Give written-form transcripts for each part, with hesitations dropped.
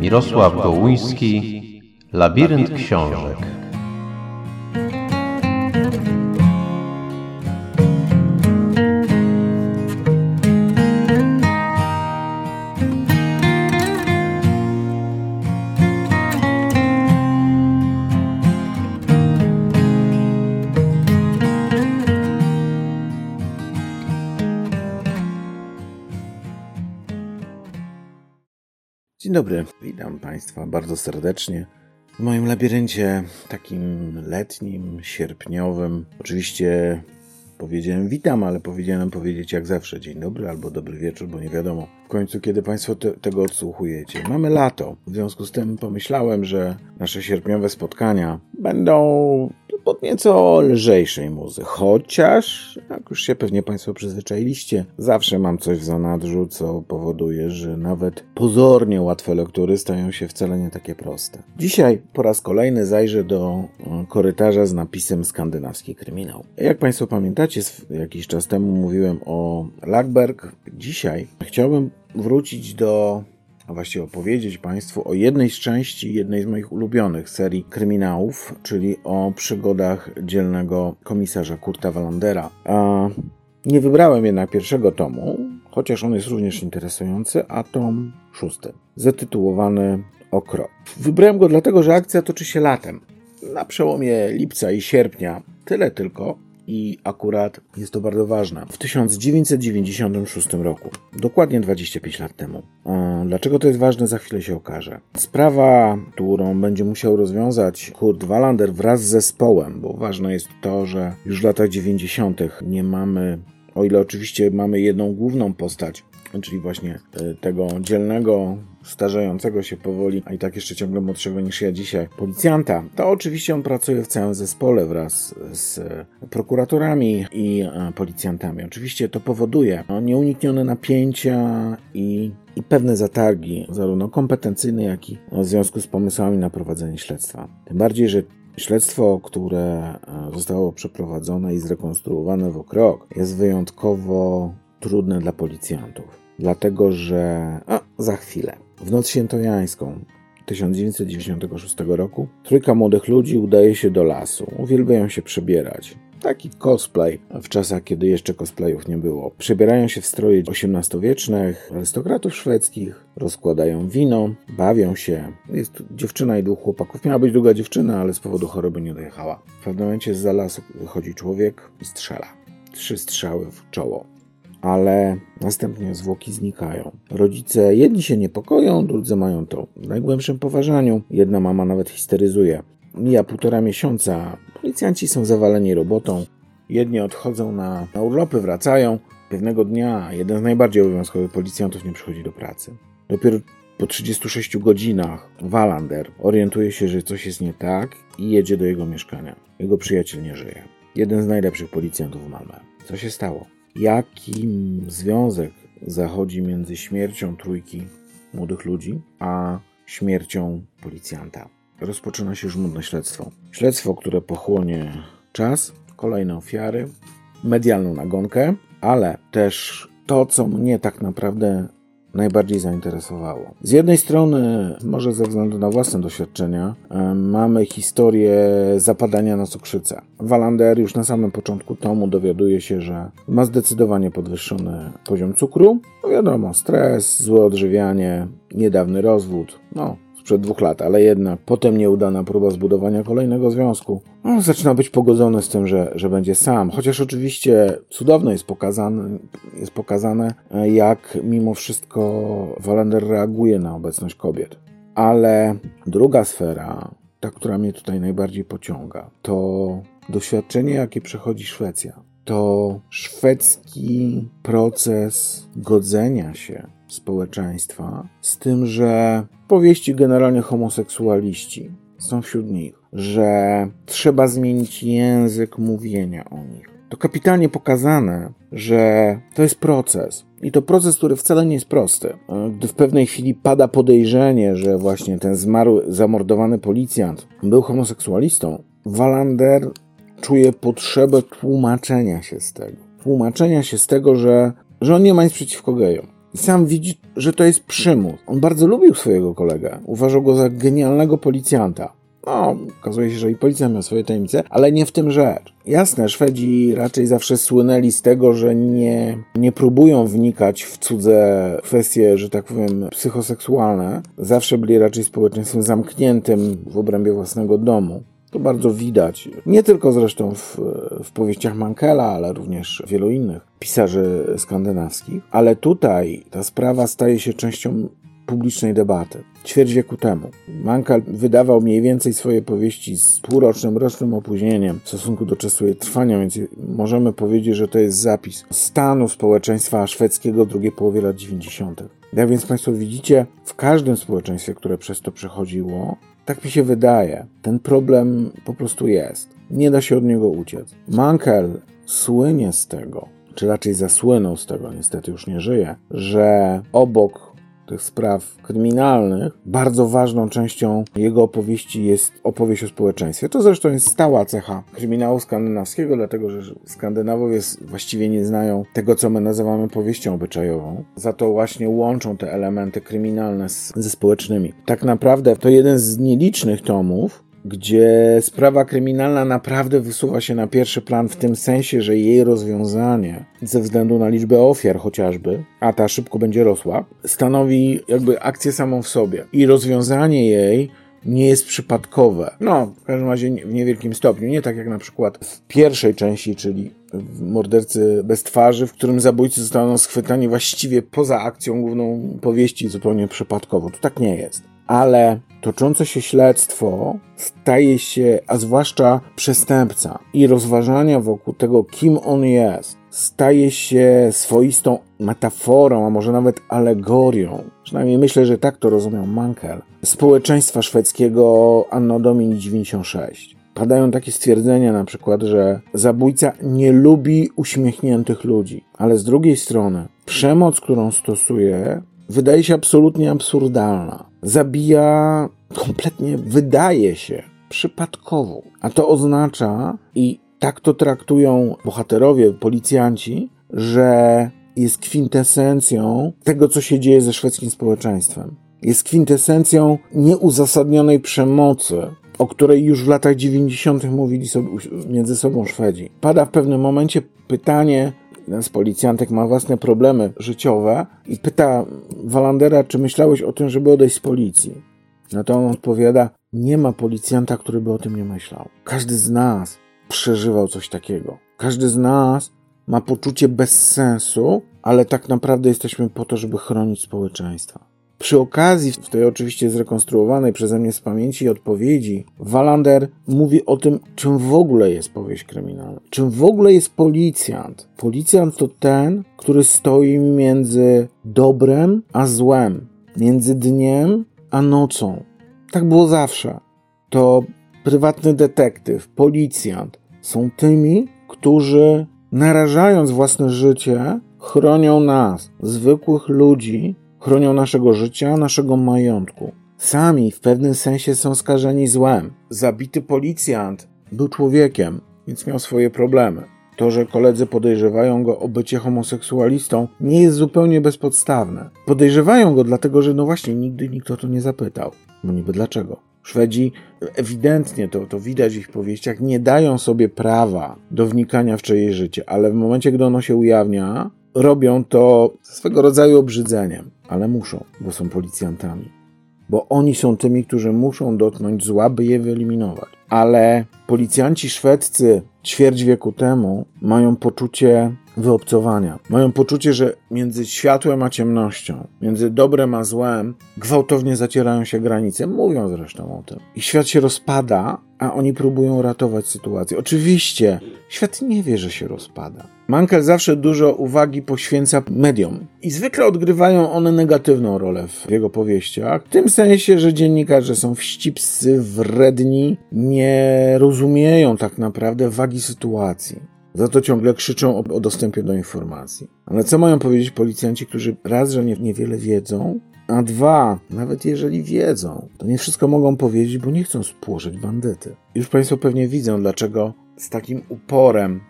Mirosław Gołuński, Labirynt książek. Dzień dobry, witam Państwa bardzo serdecznie w moim labiryncie takim letnim, sierpniowym. Oczywiście powiedziałem witam, ale powinienem powiedzieć jak zawsze dzień dobry albo dobry wieczór, bo nie wiadomo w końcu kiedy Państwo tego odsłuchujecie. Mamy lato, w związku z tym pomyślałem, że nasze sierpniowe spotkania będą pod nieco lżejszej muzy, chociaż, jak już się pewnie Państwo przyzwyczailiście, zawsze mam coś w zanadrzu, co powoduje, że nawet pozornie łatwe lektury stają się wcale nie takie proste. Dzisiaj po raz kolejny zajrzę do korytarza z napisem Skandynawski kryminał. Jak Państwo pamiętacie, jakiś czas temu mówiłem o Lagerberg. Dzisiaj chciałbym wrócić a właściwie opowiedzieć Państwu o jednej z części, jednej z moich ulubionych serii kryminałów, czyli o przygodach dzielnego komisarza Kurta Wallandera. Nie wybrałem jednak pierwszego tomu, chociaż on jest również interesujący, a tom 6, zatytułowany O krok. Wybrałem go dlatego, że akcja toczy się latem, na przełomie lipca i sierpnia, tyle tylko. I akurat jest to bardzo ważne. W 1996 roku, dokładnie 25 lat temu. Dlaczego to jest ważne, za chwilę się okaże. Sprawa, którą będzie musiał rozwiązać Kurt Wallander wraz z zespołem, bo ważne jest to, że już w latach 90. nie mamy, o ile oczywiście mamy jedną główną postać, czyli właśnie tego dzielnego, starzejącego się powoli, a i tak jeszcze ciągle młodszego niż ja dzisiaj, policjanta, to oczywiście on pracuje w całym zespole wraz z prokuratorami i policjantami. Oczywiście to powoduje nieuniknione napięcia i pewne zatargi, zarówno kompetencyjne, jak i w związku z pomysłami na prowadzenie śledztwa. Tym bardziej, że śledztwo, które zostało przeprowadzone i zrekonstruowane w krok, jest wyjątkowo trudne dla policjantów. Dlatego, że za chwilę, w noc świętojańską 1996 roku, trójka młodych ludzi udaje się do lasu. Uwielbiają się przebierać. Taki cosplay w czasach, kiedy jeszcze cosplayów nie było. Przebierają się w stroje XVIII-wiecznych arystokratów szwedzkich, rozkładają wino, bawią się. Jest dziewczyna i 2 chłopaków. Miała być druga dziewczyna, ale z powodu choroby nie dojechała. W pewnym momencie zza lasu wychodzi człowiek i strzela. 3 strzały w czoło. Ale następnie zwłoki znikają. Rodzice jedni się niepokoją, drudzy mają to w najgłębszym poważaniu. Jedna mama nawet histeryzuje. Mija 1,5 miesiąca. Policjanci są zawaleni robotą. Jedni odchodzą na urlopy, wracają. Pewnego dnia jeden z najbardziej obowiązkowych policjantów nie przychodzi do pracy. Dopiero po 36 godzinach Wallander orientuje się, że coś jest nie tak i jedzie do jego mieszkania. Jego przyjaciel nie żyje. Jeden z najlepszych policjantów w Malmö. Co się stało? Jaki związek zachodzi między śmiercią trójki młodych ludzi, a śmiercią policjanta? Rozpoczyna się żmudne śledztwo. Śledztwo, które pochłonie czas, kolejne ofiary, medialną nagonkę, ale też to, co mnie tak naprawdę najbardziej zainteresowało. Z jednej strony, może ze względu na własne doświadczenia, mamy historię zapadania na cukrzycę. Wallander już na samym początku tomu dowiaduje się, że ma zdecydowanie podwyższony poziom cukru. No wiadomo, stres, złe odżywianie, niedawny rozwód, sprzed 2 lat, ale jednak potem nieudana próba zbudowania kolejnego związku. Zaczyna być pogodzony z tym, że będzie sam. Chociaż oczywiście cudowno jest pokazane, jak mimo wszystko Wallander reaguje na obecność kobiet. Ale druga sfera, ta, która mnie tutaj najbardziej pociąga, to doświadczenie, jakie przechodzi Szwecja. To szwedzki proces godzenia się społeczeństwa z tym, że powieści generalnie homoseksualiści są wśród nich, że trzeba zmienić język mówienia o nich. To kapitalnie pokazane, że to jest proces. I to proces, który wcale nie jest prosty. Gdy w pewnej chwili pada podejrzenie, że właśnie ten zamordowany policjant był homoseksualistą, Wallander czuje potrzebę tłumaczenia się z tego. Że on nie ma nic przeciwko gejom. I sam widzi, że to jest przymus. On bardzo lubił swojego kolegę. Uważał go za genialnego policjanta. No, okazuje się, że i policja miała swoje tajemnice, ale nie w tym rzecz. Jasne, Szwedzi raczej zawsze słynęli z tego, że nie próbują wnikać w cudze kwestie, że tak powiem, psychoseksualne. Zawsze byli raczej społeczeństwem zamkniętym w obrębie własnego domu. To bardzo widać. Nie tylko zresztą w powieściach Mankela, ale również wielu innych pisarzy skandynawskich. Ale tutaj ta sprawa staje się częścią publicznej debaty. Ćwierć wieku temu. Mankell wydawał mniej więcej swoje powieści z rocznym opóźnieniem w stosunku do czasu jej trwania, więc możemy powiedzieć, że to jest zapis stanu społeczeństwa szwedzkiego w drugiej połowie lat 90. Jak więc Państwo widzicie, w każdym społeczeństwie, które przez to przechodziło, tak mi się wydaje, ten problem po prostu jest. Nie da się od niego uciec. Mankell słynie z tego, czy raczej zasłynął z tego, niestety już nie żyje, że obok tych spraw kryminalnych bardzo ważną częścią jego opowieści jest opowieść o społeczeństwie. To zresztą jest stała cecha kryminału skandynawskiego, dlatego że Skandynawowie właściwie nie znają tego, co my nazywamy powieścią obyczajową. Za to właśnie łączą te elementy kryminalne ze społecznymi. Tak naprawdę to jeden z nielicznych tomów, gdzie sprawa kryminalna naprawdę wysuwa się na pierwszy plan w tym sensie, że jej rozwiązanie, ze względu na liczbę ofiar chociażby, a ta szybko będzie rosła, stanowi jakby akcję samą w sobie. I rozwiązanie jej nie jest przypadkowe. No, w każdym razie w niewielkim stopniu. Nie tak jak na przykład w pierwszej części, czyli w Mordercy bez twarzy, w którym zabójcy zostaną schwytani właściwie poza akcją główną powieści zupełnie przypadkowo. To tak nie jest. Ale toczące się śledztwo staje się, a zwłaszcza przestępca i rozważania wokół tego, kim on jest, staje się swoistą metaforą, a może nawet alegorią. Przynajmniej myślę, że tak to rozumiał Mankell. Społeczeństwa szwedzkiego Anno Domini 96. Padają takie stwierdzenia na przykład, że zabójca nie lubi uśmiechniętych ludzi, ale z drugiej strony przemoc, którą stosuje, wydaje się absolutnie absurdalna. Zabija kompletnie, wydaje się, przypadkowo. A to oznacza, i tak to traktują bohaterowie, policjanci, że jest kwintesencją tego, co się dzieje ze szwedzkim społeczeństwem. Jest kwintesencją nieuzasadnionej przemocy, o której już w latach 90. mówili sobie między sobą Szwedzi. Pada w pewnym momencie pytanie, jeden z policjantek ma własne problemy życiowe i pyta Wallandera, czy myślałeś o tym, żeby odejść z policji. No to on odpowiada, nie ma policjanta, który by o tym nie myślał. Każdy z nas przeżywał coś takiego. Każdy z nas ma poczucie bezsensu, ale tak naprawdę jesteśmy po to, żeby chronić społeczeństwa. Przy okazji, w tej oczywiście zrekonstruowanej przeze mnie z pamięci odpowiedzi, Wallander mówi o tym, czym w ogóle jest powieść kryminalna. Czym w ogóle jest policjant. Policjant to ten, który stoi między dobrem a złem. Między dniem a nocą. Tak było zawsze. To prywatny detektyw, policjant są tymi, którzy narażając własne życie, chronią nas, zwykłych ludzi, chronią naszego życia, naszego majątku. Sami w pewnym sensie są skażeni złem. Zabity policjant był człowiekiem, więc miał swoje problemy. To, że koledzy podejrzewają go o bycie homoseksualistą, nie jest zupełnie bezpodstawne. Podejrzewają go dlatego, że no właśnie nigdy nikt o to nie zapytał. No niby dlaczego? Szwedzi ewidentnie, to widać w ich powieściach, nie dają sobie prawa do wnikania w czyjeś życie, ale w momencie, gdy ono się ujawnia, robią to swego rodzaju obrzydzeniem, ale muszą, bo są policjantami. Bo oni są tymi, którzy muszą dotknąć zła, by je wyeliminować. Ale policjanci szwedzcy ćwierć wieku temu mają poczucie wyobcowania. Mają poczucie, że między światłem a ciemnością, między dobrem a złem gwałtownie zacierają się granice. Mówią zresztą o tym. I świat się rozpada, a oni próbują ratować sytuację. Oczywiście świat nie wie, że się rozpada. Mankell zawsze dużo uwagi poświęca mediom. I zwykle odgrywają one negatywną rolę w jego powieściach. W tym sensie, że dziennikarze są wścibscy, wredni, nie rozumieją tak naprawdę wagi sytuacji. Za to ciągle krzyczą o dostępie do informacji. Ale co mają powiedzieć policjanci, którzy raz, że niewiele wiedzą, a dwa, nawet jeżeli wiedzą, to nie wszystko mogą powiedzieć, bo nie chcą spłoszyć bandyty. Już Państwo pewnie widzą, dlaczego z takim uporem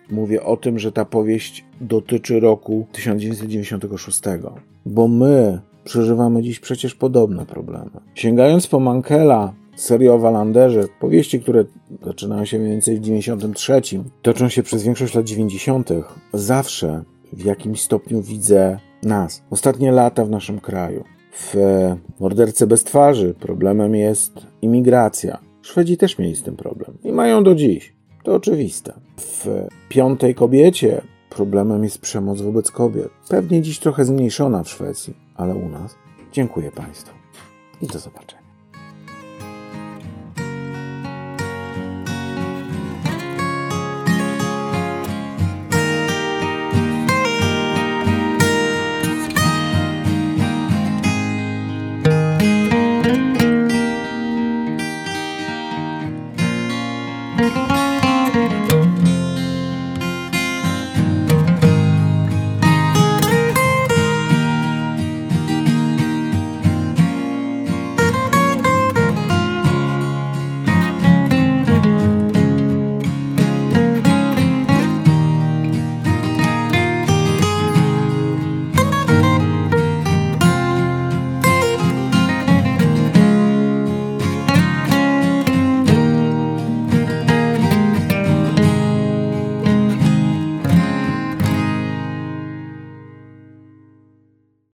mówię o tym, że ta powieść dotyczy roku 1996, bo my przeżywamy dziś przecież podobne problemy. Sięgając po Mankella, serię o Wallanderze, powieści, które zaczynają się mniej więcej w 93, toczą się przez większość lat 90., zawsze w jakimś stopniu widzę nas. Ostatnie lata w naszym kraju. W Morderce bez twarzy problemem jest imigracja. Szwedzi też mieli z tym problem i mają do dziś. To oczywiste. W Piątej kobiecie problemem jest przemoc wobec kobiet. Pewnie dziś trochę zmniejszona w Szwecji, ale u nas. Dziękuję Państwu i do zobaczenia.